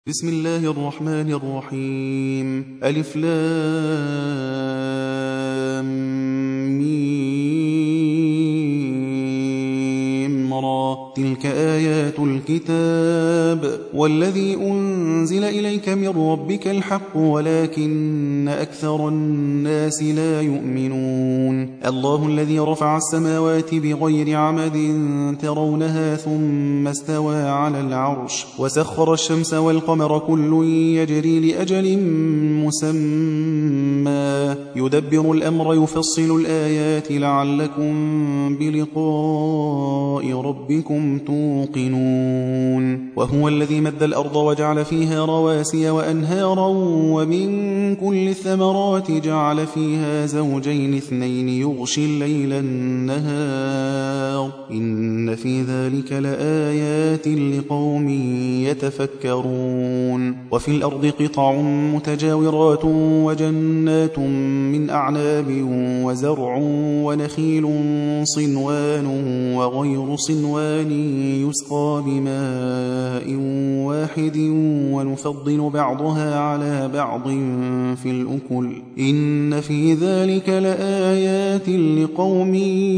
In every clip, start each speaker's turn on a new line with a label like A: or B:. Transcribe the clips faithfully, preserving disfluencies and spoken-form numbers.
A: بسم الله الرحمن الرحيم ألف لام ميم را تلك آيات الكتاب والذي أنزل إليك من ربك الحق ولكن أكثر الناس لا يؤمنون الله الذي رفع السماوات بغير عمد ترونها ثم استوى على العرش وسخر الشمس والقمر كل يجري لأجل مسمى يدبر الأمر يفصل الآيات لعلكم بلقاء ربكم توقنون وهو الذي مد الأرض وجعل فيها رواسي وأنهارا ومن كل الثمرات جعل فيها زوجين اثنين يغشي الليل النهار إن في ذلك لآيات لقوم يتفكرون وفي الأرض قطع متجاورات وجنات من أعناب وزرع ونخيل صنوان وغير صنوان يسقى بماء واحد ونفضل بعضها على بعض في الأكل إن في ذلك لآيات لقوم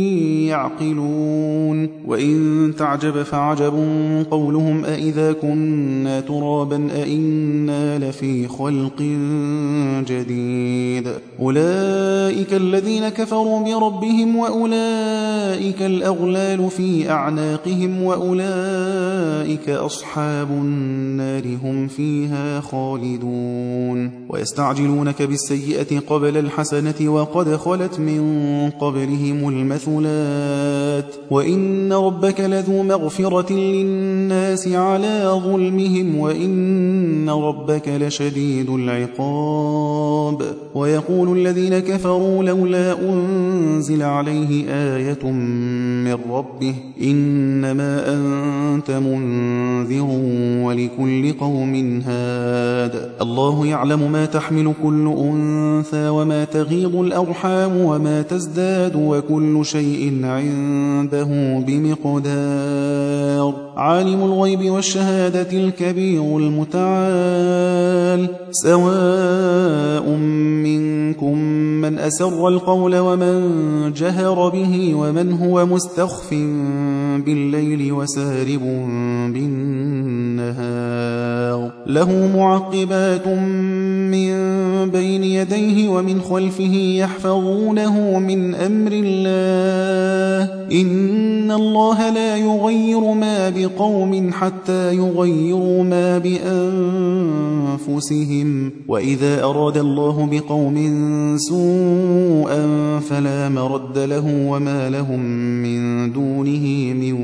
A: يعقلون وإن تعجب فعجب قولهم أإذا كنا ترابا أإنا لفي خلق جديد أولئك الذين كفروا بربهم وأولئك الأغلال في أعناقهم وأولئك أصحاب النار هم فيها خالدون ويستعجلونك بالسيئة قبل الحسنة وقد خلت من قبلهم المثلات وإن ربك لذو مغفرة للناس على ظلمهم وإن ربك لشديد العقاب ويقول الذين كفروا لولا أنزل عليه آية من ربه إنما أنت منذر ولكل قوم هاد الله يعلم ما تحمل كل أنثى وما تغيض الأرحام وما تزداد وكل شيء عنده بمقدار عالم الغيب والشهادة الكبير المتعال سواء منكم من أسر القول ومن جهر به ومن هو مستخف بالليل وسارب بالنهار له معقبات من بين يديه ومن خلفه يحفظونه من أمر الله إن الله لا يغير ما بقوم حتى يغيروا ما بأنفسهم وإذا أراد الله بقوم سوءا فلا مرد له وما لهم من دونه من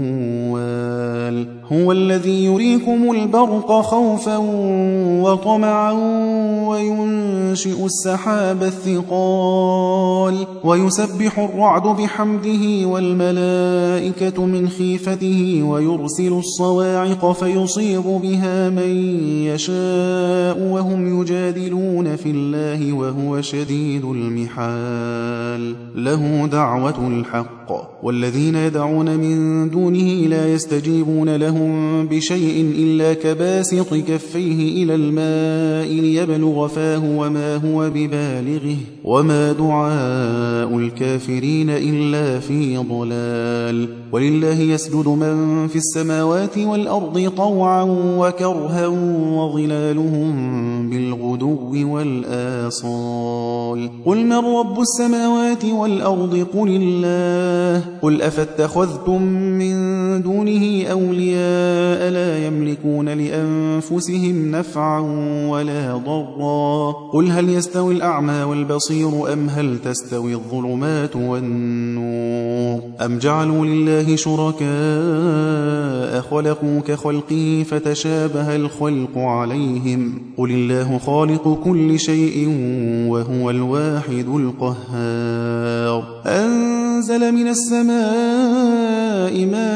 A: وال هو الذي يريكم البرق خوفا وطمعا وينشئ السحاب الثقال ويسبح الرعد بحمده والملائكة من خيفته ويرسل الصواعق فيصيب بها من يشاء وهم يجادلون في الله وهو شديد المحال له دعوة الحق والذين يدعون من دونه لا يستجيبون لهم بشيء إلا كباسط كفيه إلى الماء ليبلغ فاه وما هو ببالغه وما دعاء الكافرين إلا في ضلال ولله يسجد من في السماوات والأرض طوعا وكرها وظلالهم بالغدو والآصال قل من رب السماوات والأرض قل الله قل أفاتخذتم من دونه أولياء لا يملكون لأنفسهم نفعا ولا ضرا قل هل يستوي الأعمى والبصير أم هل تستوي الظلمات والنور أم جعلوا لله شركاء خلقوا كخلقه فتشابه الخلق عليهم قل الله خالق كل شيء وهو الواحد القهار أنزل من السماء ماء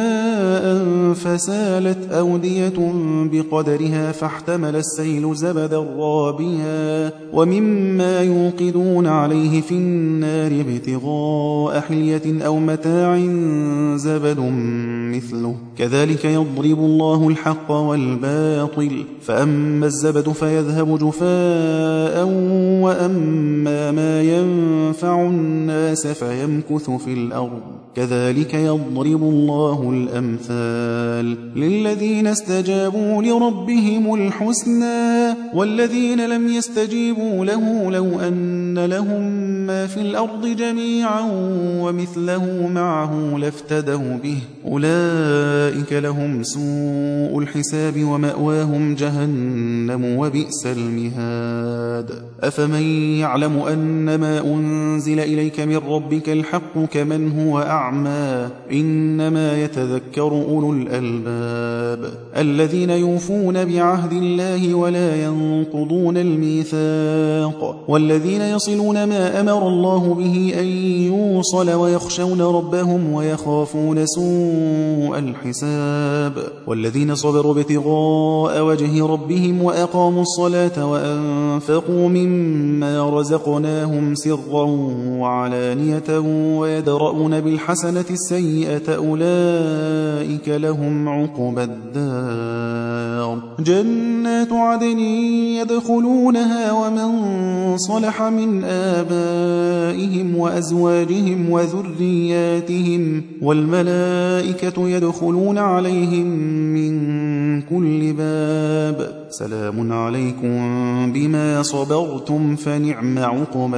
A: ماء فسالت أودية بقدرها فاحتمل السيل زبدا رابيا ومما يوقدون عليه في النار ابتغاء حلية أو متاع زبد مثله كذلك يضرب الله الحق والباطل فأما الزبد فيذهب جفاء وأما ما ينفع الناس فيمكث في الأرض كذلك يضرب الله الأمثال للذين استجابوا لربهم الحسنى والذين لم يستجيبوا له لو أن لهم ما في الأرض جميعا ومثله معه لافتدوا به أولئك لهم سوء الحساب ومأواهم جهنم وبئس المهاد أفمن يعلم أن ما أنزل إليك من ربك الحق كمن هو أعمى إنما يتذكر أولو الألباب الذين يوفون بعهد الله ولا ينقضون الميثاق والذين يصلون ما أمر الله به أن يوصل ويخشون ربهم ويخافون سوء الحساب والذين صبروا ابتغاء وجه ربهم وأقاموا الصلاة وأنفقوا مما رزقناهم سرا وعلانية ويدرؤون بالحسنة السيئة أولئك لهم عقبى الدار جنات عدن يدخلونها ومن صلح من آبائهم وأزواجهم وذرياتهم والملائكة يدخلون عليهم من كل باب سلام عليكم بما صبرتم فنعم عقبى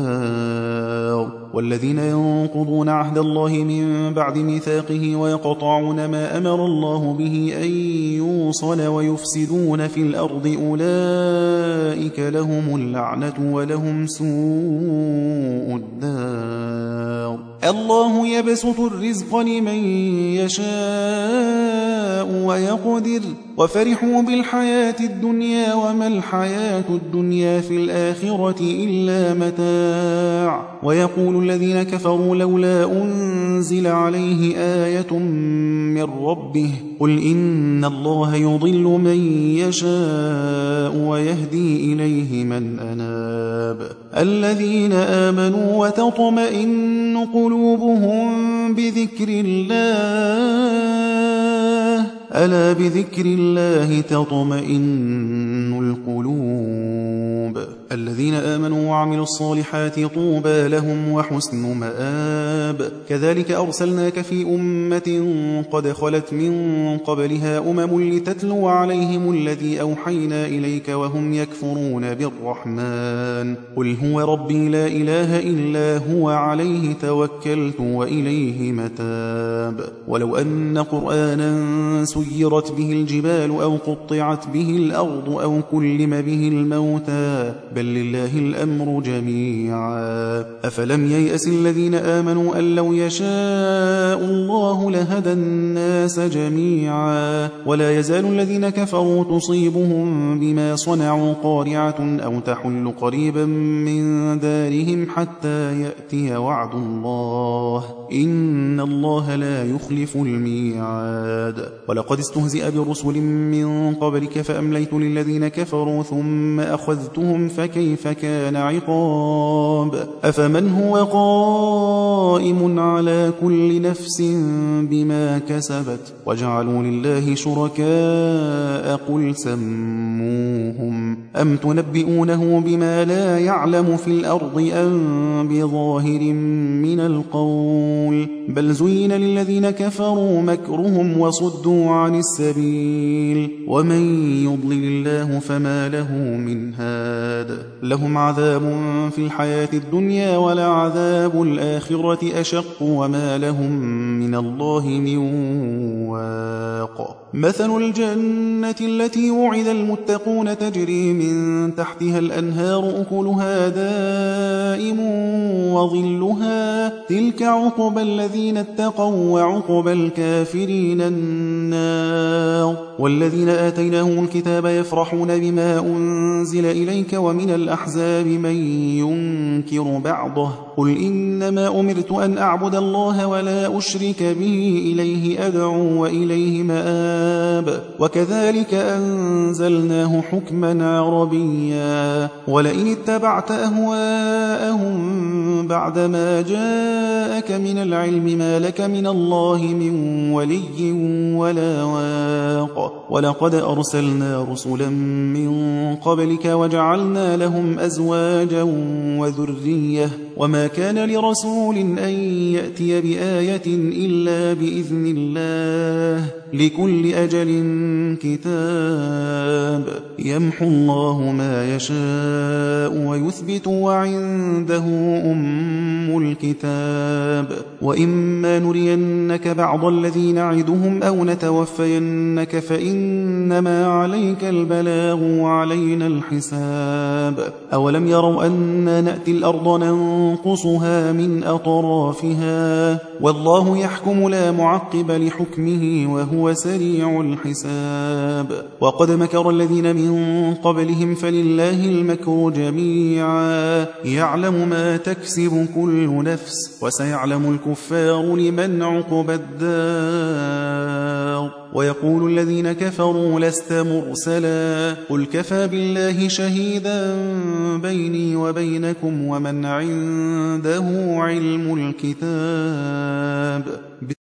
A: الدار والذين ينقضون عهد الله من بعد ميثاقه ويقطعون ما أمر الله به أن يوصل ويفسدون في الأرض أولئك لهم اللعنة ولهم سوء الدار الله يبسط الرزق لمن يشاء ويقدر وفرحوا بالحياة الدنيا وما الحياة الدنيا في الآخرة إلا متاع ويقول الذين كفروا لولا أنزل عليه آية من ربه قل إن الله يضل من يشاء ويهدي إليه من أناب الذين آمنوا وتطمئن قلوبهم بذكر الله ألا بذكر الله تطمئن القلوب الذين آمنوا وعملوا الصالحات طوبى لهم وحسن مآب كذلك أرسلناك في أمة قد خلت من قبلها أمم لتتلو عليهم الذي أوحينا إليك وهم يكفرون بالرحمن قل هو ربي لا إله إلا هو عليه توكلت وإليه متاب ولو أن قرآنا سيرت به الجبال أو قطعت به الأرض أو كلم به الموتى بل لله الأمر جميعا أفلم ييأس الذين آمنوا أن لو يشاء الله لهدى الناس جميعا ولا يزال الذين كفروا تصيبهم بما صنعوا قارعة أو تحل قريبا من دارهم حتى يأتي وعد الله إن الله لا يخلف الميعاد ولقد استهزئ برسل من قبلك فأمليت للذين كفروا ثم أخذتهم فكيف كان عقاب أفمن هو قائم على كل نفس بما كسبت وجعلوا لله شركاء قل سموهم أم تنبئونه بما لا يعلم في الأرض أم بظاهر من القول بل زين للذين كفروا مكرهم وصدوا عن السبيل ومن يضلل الله فما له من هاد لهم عذاب في الحياة الدنيا ولعذاب الآخرة أشق وما لهم من الله من واق مثل الجنة التي وعد المتقون تجري من تحتها الأنهار أكلها دائم وظلها تلك عقبى الذين اتقوا وعقبى الكافرين النار والذين آتيناهم الكتاب يفرحون بما أنزل إليك ومن الأحزاب من ينكر بعضه قل إنما أمرت أن أعبد الله ولا أشرك به إليه أدعو وإليه مآب وكذلك أنزلناه حكما عربيا ولئن اتبعت أهواءهم بعدما جاءك من العلم ما لك من الله من ولي ولا واق ولقد أرسلنا رسلا من قبلك وجعلنا لهم أزواجا وذرية وما كان لرسول أن يأتي بآية إلا بإذن الله لكل أجل كتاب يمحو الله ما يشاء ويثبت وعنده أم الكتاب وإما نرينك بعض الذي نعدهم أو نتوفينك فإنما عليك البلاغ وعلينا الحساب أولم يروا أنا نأتي الأرض ننقصها من أطرافها والله يحكم لا معقب لحكمه وهو سريع الحساب وقد مكر الذين من قبلهم فلله المكر جميعا يعلم ما تكسب كل نفس وسيعلم الكفار لمن عقبى الدار ويقول الذين كفروا لست مرسلا قل كفى بالله شهيدا بيني وبينكم ومن عنده علم الكتاب